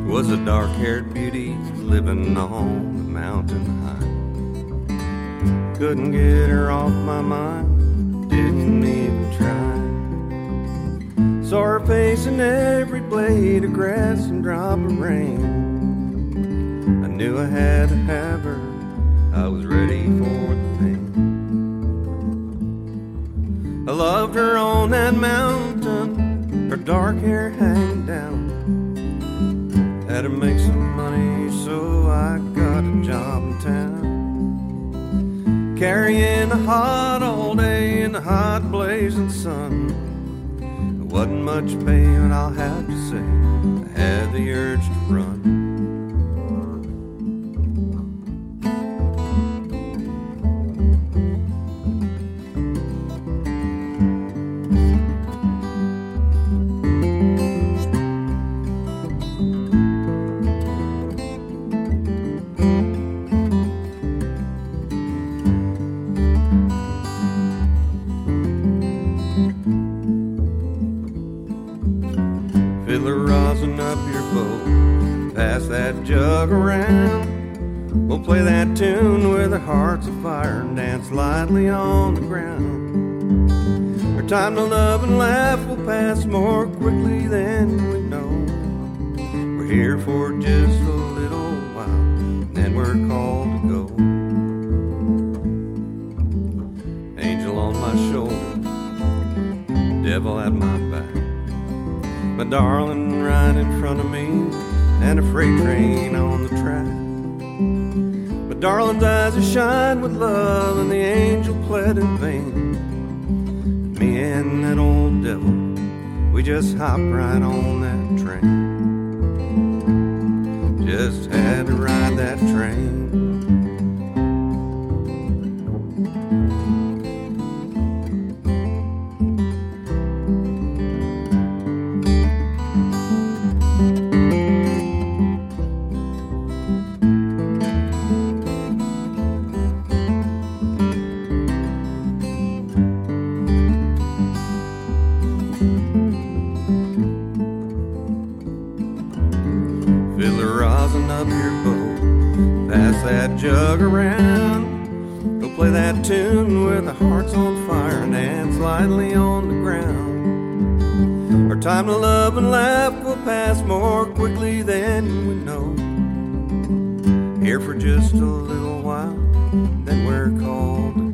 was a dark-haired beauty living on the mountain high. Couldn't get her off my mind, didn't even try. Saw her face in every blade of grass and drop of rain. I knew I had to have her, I was ready for the pain. I loved her on that mountain, her dark hair hanging down. Had to make some money, so I got a job in town. Carrying the hot all day in the hot blazing sun. It wasn't much payment, I'll have to say. I had the urge to run. Fiddler, rosin up your boat, pass that jug around. We'll play that tune with our hearts afire and dance lightly on the ground. Our time to love and laugh will pass more quickly than we know. We're here for just a little while, then we're called to go. Angel on my shoulder, devil at my back. My darling right in front of me, and a freight train on the track. My darling's eyes are shine with love, and the angel pled in vain. Me and that old devil, we just hopped right on that train. Just had to ride that train. Fiddler, rosin up your boat, pass that jug around. Go play that tune with our hearts on fire and dance lightly on the ground. Our time to love and laugh will pass more quickly than we know. Here for just a little while, then we're called to